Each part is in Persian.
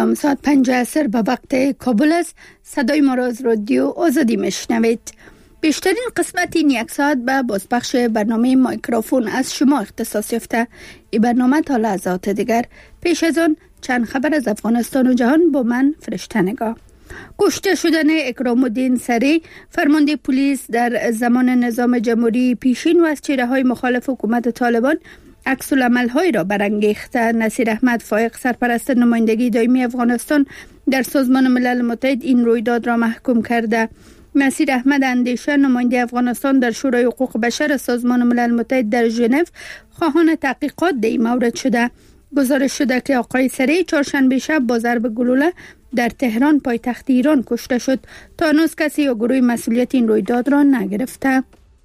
سلام، ساعت 5 عصر به وقت کابل است. صدای ما را از رادیو آزادی میشنوید. بیشترین قسمت این یک ساعت به بازپخش برنامه مایکروفون از شما اختصاص یافته. این برنامه تا لحظات دیگر. پیش از آن چند خبر از افغانستان و جهان با من فرشته نگاه. کشته شدن اکرام الدین سری، فرمانده پلیس در زمان نظام جمهوری پیشین و از چهره‌های مخالف حکومت طالبان عکس العمل‌های را برانگیخته. نصیر احمد فائق، سرپرست نمایندگی دائمی افغانستان در سازمان ملل متحد، این رویداد را محکوم کرده. نصیر احمد اندیشه، نماینده افغانستان در شورای حقوق بشر سازمان ملل متحد در ژنو، خواهان تحقیقات در این مورد شده. گزارش شده که آقای سری چهارشنبه شب با ضرب گلوله در تهران پایتخت ایران کشته شد. تا هنوز کسی یا گروه مسئولیت این رویداد را نگرفته.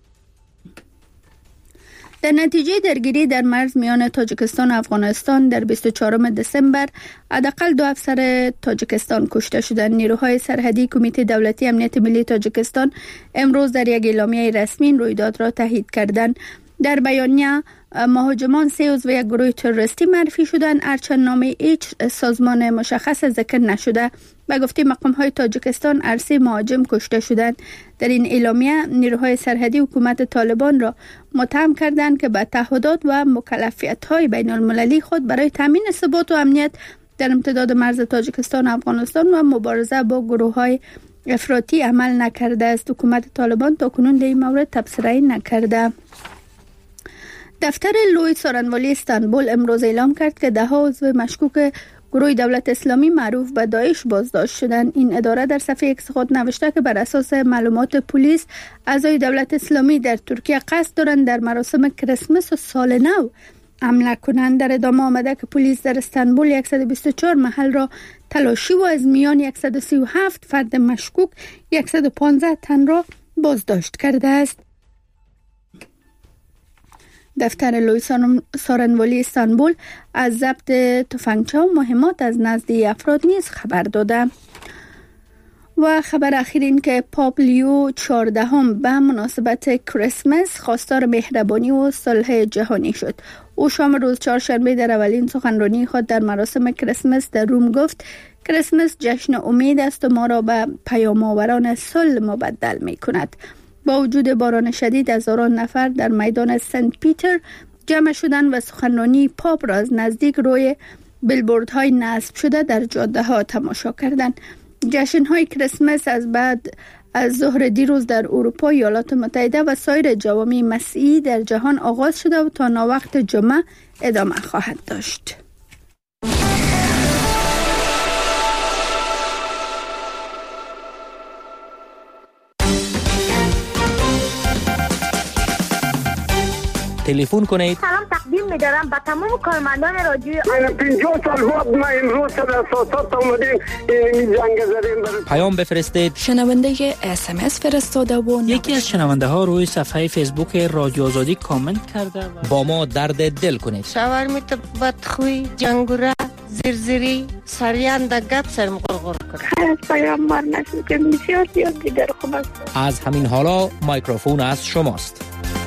در نتیجه درگیری در مرز میان تاجیکستان و افغانستان در 24 دسامبر حداقل 2 افسر تاجیکستان کشته شدند. نیروهای سرحدی کمیته دولتی امنیت ملی تاجیکستان امروز در یک اعلامیه رسمی این رویداد را تایید کردند. در بیانیه مهاجمان 3 عضو یک گروه تروریستی معرفی شدند، هرچند نام هیچ سازمان مشخص ذکر نشده. به گفته مقام‌های تاجیکستان هر 3 مهاجم کشته شدند. در این اعلامیه نیروهای سرحدی حکومت طالبان را متهم کردند که به تعهدات و مکلفیت‌های بین‌المللی خود برای تامین ثبات و امنیت در امتداد مرز تاجیکستان و افغانستان و مبارزه با گروه‌های افراطی عمل نکرده است. حکومت طالبان تاکنون در این مورد تبصره نکرده. دفتر لوی سارنوالی استانبول امروز اعلام کرد که 10 عضو مشکوک گروه دولت اسلامی معروف به داعش بازداشت شدند. این اداره در صفحه ایکس خود نوشته که بر اساس معلومات پلیس اعضای دولت اسلامی در ترکیه قصد دارند در مراسم کریسمس و سال نو حمله کنند. در ادامه آمده که پلیس در استانبول 124 محل را تلاشی و از میان 137 فرد مشکوک 115 تن را بازداشت کرده است. دفتر لوی سارنوالی استانبول از ضبط تفنگچه و مهمات از نزد افراد نیز خبر داده. و خبر اخیر این که پاپ لیو 14 به مناسبت کریسمس خواستار مهربانی و صلح جهانی شد. او شام روز چهارشنبه در اولین سخنرانی خود در مراسم کریسمس در روم گفت کریسمس جشن امید است و ما را به پیام‌آوران صلح مبدل می کند. با وجود باران شدید هزاران نفر در میدان سنت پیتر جمع شدند و سخنرانی پاپ را از نزدیک روی بیلبوردهای نصب شده در جاده ها تماشا کردند. جشن‌های کریسمس از بعد از ظهر دیروز در اروپا، ایالات متحده و سایر جوامع مسیحی در جهان آغاز شده و تا ناوقت جمعه ادامه خواهد داشت. تلفن کنید. سلام تقدیم می‌دارم به تمام کارمندان رادیو. 50 سال بعد ما امروز سر اساسات اومدیم این جنگ زدیم. پیام بفرستید. شنونده SMS فرستاده و یکی از شنونده ها روی صفحه فیسبوک رادیو آزادی کامنت کرده و با ما درد دل کنید. شاورمیت بدخوی، جنگوره، زرزری، سریان در گپ سرم قرقر کنه. از پیام مار نشد که بسیار دیگر خوب است. از همین حالا مایکروفون از شماست.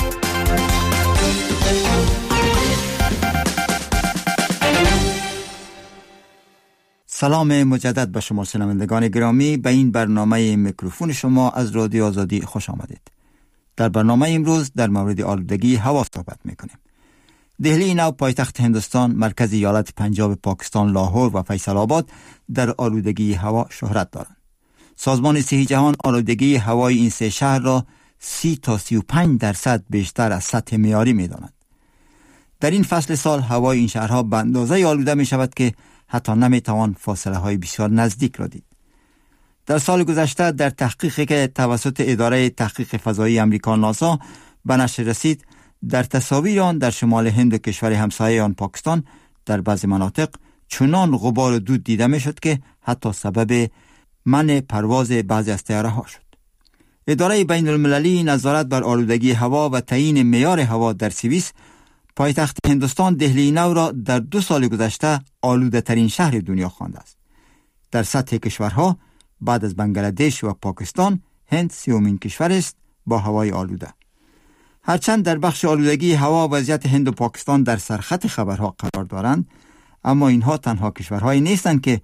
سلام مجدد به شما شنوندگان گرامی. به این برنامه میکروفون شما از رادیو آزادی خوش آمدید. در برنامه امروز در مورد آلودگی هوا صحبت میکنیم. دهلی نو پایتخت هندوستان، مرکز ایالت پنجاب پاکستان لاهور و فیصل آباد در آلودگی هوا شهرت دارند. سازمان صحی جهان آلودگی هوای این 3 شهر را 30 تا 35% بیشتر از سطح معیاری می‌داند. در این فصل سال هوای این شهرها به اندازه آلوده می شود که حتی نمیتوان فاصله های بسیار نزدیک را دید. در سال گذشته در تحقیقی که توسط اداره تحقیق فضایی امریکا ناسا به نشر رسید، در تصاویر آن در شمال هند و کشور همسایه آن پاکستان در بعضی مناطق چنان غبار دود دیده می شد که حتی سبب منع پرواز بعضی از طیاره ها شد. اداره بین المللی نظارت بر آلودگی هوا و تعیین معیار هوا در سوئیس پایتخت هندوستان دهلی نو را در 2 سال گذشته آلوده ترین شهر دنیا خوانده است. در سطح کشورها بعد از بنگلادش و پاکستان هند 3مین کشور است با هوای آلوده. هرچند در بخش آلودگی هوا وضعیت هند و پاکستان در سرخط خبرها قرار دارند، اما اینها تنها کشورهایی نیستند که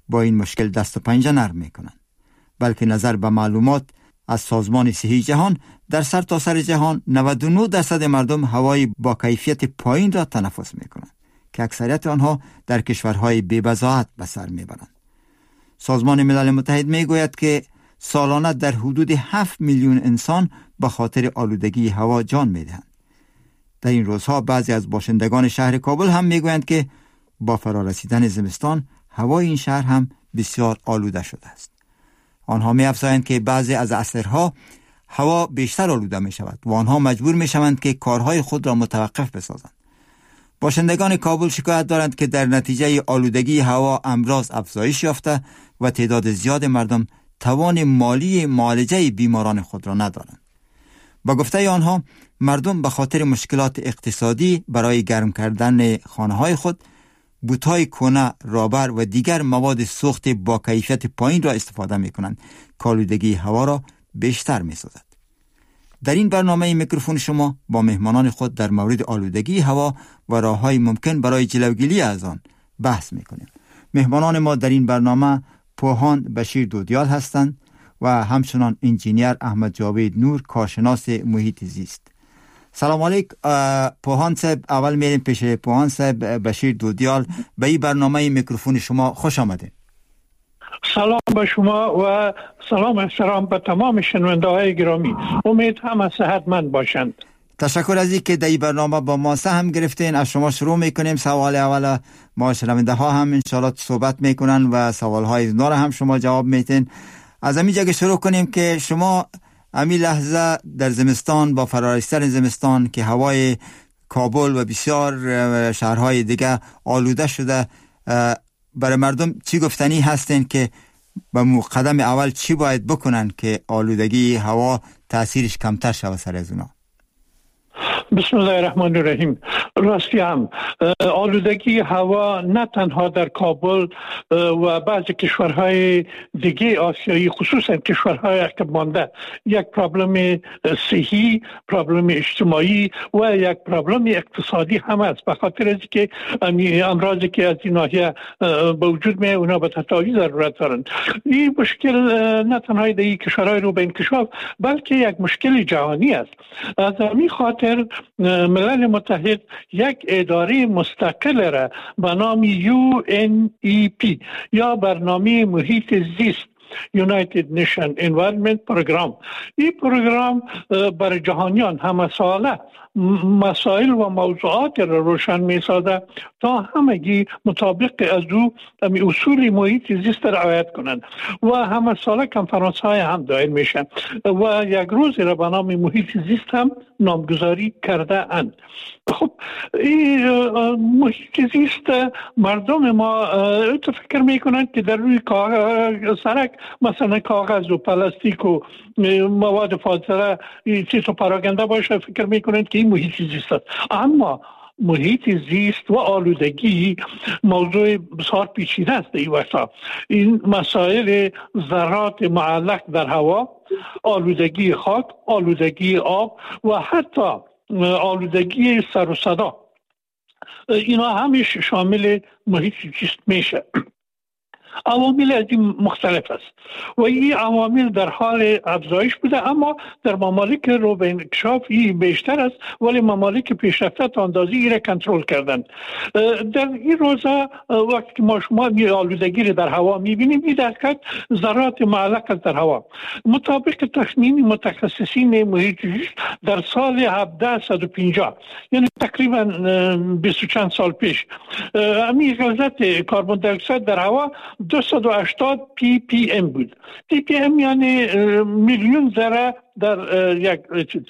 با این مشکل دست و پنجه نرم میکنند، بلکه نظر به معلومات از سازمان صحی جهان در سرتاسر جهان 99% مردم هوای با کیفیت پایین را تنفس میکنند که اکثریت آنها در کشورهای بی‌بضاعت به سر میبرند. سازمان ملل متحد میگوید که سالانه در حدود 7 میلیون انسان به خاطر آلودگی هوا جان میدهند. در این روزها بعضی از باشندگان شهر کابل هم میگویند که با فرارسیدن زمستان هوای این شهر هم بسیار آلوده شده است. آنها می‌افزایند که بعضی از عصرها هوا بیشتر آلوده می شود و آنها مجبور می شوند که کارهای خود را متوقف بسازند. باشندگان کابل شکایت دارند که در نتیجه آلودگی هوا امراض افزایش یافته و تعداد زیاد مردم توان مالی معالجه بیماران خود را ندارند. با گفته آنها مردم به خاطر مشکلات اقتصادی برای گرم کردن خانه‌های خود بوت‌های کهنه، رابر و دیگر مواد سوخت با کیفیت پایین را استفاده می‌کنند که آلودگی هوا را بیشتر می‌سازد. در این برنامه میکروفون شما با مهمانان خود در مورد آلودگی هوا و راه‌های ممکن برای جلوگیری از آن بحث می‌کنیم. مهمانان ما در این برنامه پوهان بشیر دودیال هستند و همچنان انجینیر احمد جاوید نور، کارشناس محیط زیست. سلام علیک پوهان صاحب. اول میریم پیش پوهان صاحب بشیر دودیال. به این برنامه میکروفون شما خوش آمدید. سلام به شما و سلام احترام به تمام شنونده گرامی. امید همه صحتمند باشند. تشکر از اینکه در این برنامه با ما سهم گرفتین. از شما شروع میکنیم. سوال اول ما شنونده ها هم انشاءالله صحبت میکنن و سوال های اونا هم شما جواب میتین. از همین جگه شروع کنیم که شما همین لحظه در زمستان با فرارسیدن زمستان که هوای کابل و بسیار شهرهای دیگه آلوده شده، برای مردم چی گفتنی هستین که به قدم اول چی باید بکنن که آلودگی هوا تأثیرش کمتر شود سر از اونا؟ بسم الله الرحمن الرحیم. راستی هم آلودگی هوا نه تنها در کابل و بعضی کشورهای دیگه آسیایی، خصوصا کشورهای عقب مانده، یک پرابلم صحی، پرابلم اجتماعی و یک پرابلم اقتصادی هم است. به خاطر از که امراضی که از این ناحیه به وجود میاد اونا به تداوی ضرورت دارند. این مشکل نه تنها در کشورهای رو به انکشاف بلکه یک مشکل جهانی است. از همین خاطر ملل متحد یک اداره مستقل را به نام UNEP یا برنامه محیط زیست United Nations Environment Program، این پروگرام برای جهانیان همه ساله مسائل و موضوعات را روشن می سازد تا همگی مطابق از او اصول محیط زیست را رعایت کنند و همه ساله کنفرانس های هم دایر میشن و یک روز را به نام محیط زیست هم نامگذاری کرده اند. خب این محیط زیست مردم ما فکر میکنند که در روی سرک مثلا کاغذ و پلاستیک و مواد فاضله چیز پراکنده باشه، فکر میکنند که این محیط زیست است. اما محیط زیست و آلودگی موضوع بسیار پیچیده است. این وقتا این مسائل ذرات معلق در هوا، آلودگی خاک، آلودگی آب و حتی آلودگی سر و صدا، اینا همیش شامل محیط زیست میشه. عوامل از این مختلف است و این عوامل در حال افزایش بوده، اما در ممالک رو به انکشاف این بیشتر است، ولی ممالک پیشرفته تا اندازه این را کنترل کردند. در این روزا وقتی که ما شما آلودگی را در هوا میبینیم، این دقیقاً ذرات معلق است در هوا. مطابق تخمین متخصصین محیط زیست در سال 1750 یعنی تقریبا 20 چند سال پیش، همین غلظت کربن دی اکساید در هوا 280 پی پی ام بود. پی پی ام یعنی میلیون ذره در یک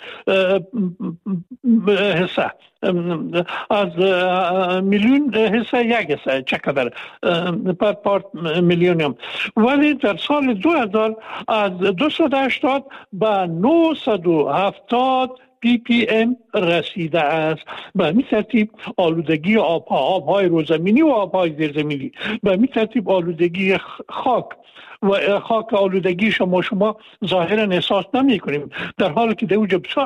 حصه، از میلیون حصه یک حصه چقدر پر پارت میلیونیم. ولی در سال 2000 از 280 به 970 پی پی ام رسیده است. به همین ترتیب آلودگی آبهای روزمینی و آبهای زیرزمینی، به همین ترتیب آلودگی خاک و خاک آلودگیش ما شما ظاهرا احساس نمی کنیم، در حالی که در اوج بسیار